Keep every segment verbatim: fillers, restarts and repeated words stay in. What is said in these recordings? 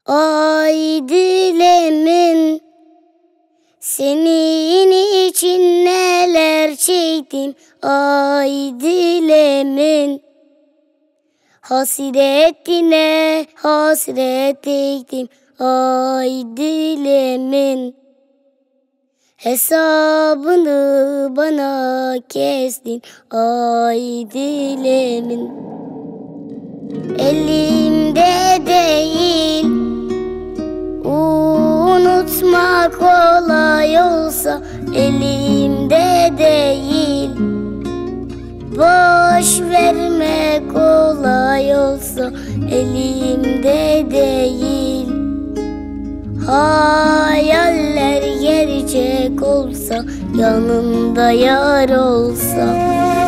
Ay dilemin, senin için neler çektim. Ay dilemin, hasretine hasret ettim. Ay dilemin, hesabını bana kestin. Ay dilemin, elimde değil, unutmak kolay olsa. Elimde değil, boş vermek kolay olsa. Elimde değil, hayaller gerçek olsa. Yanımda yar olsa.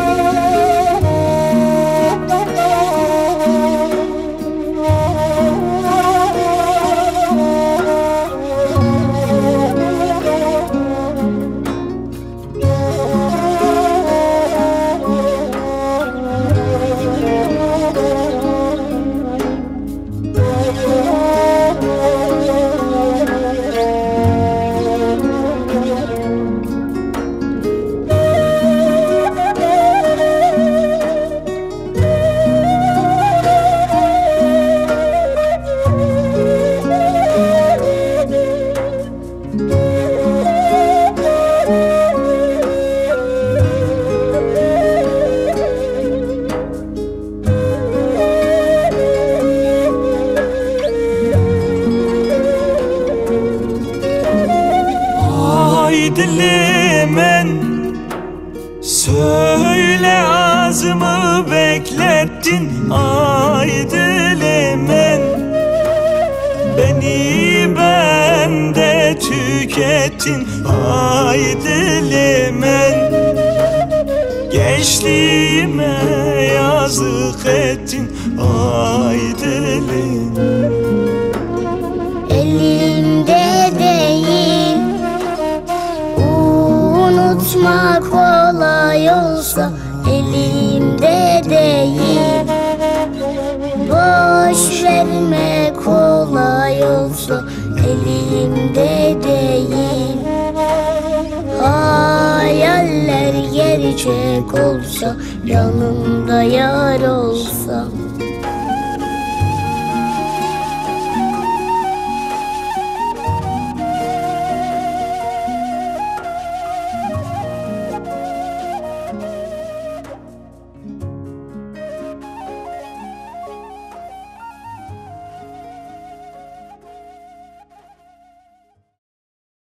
Dilimin, söyle ağzımı beklettin. Ay dilimin, beni bende tükettin. Ay dilimin, gençliğime yazık ettin. Ay dilim, elimde değil, unutmak kolay olsa. Elimde değil, boş vermek kolay olsa. Elimde değil, hayaller gerçek olsa. Yanımda yar olsa.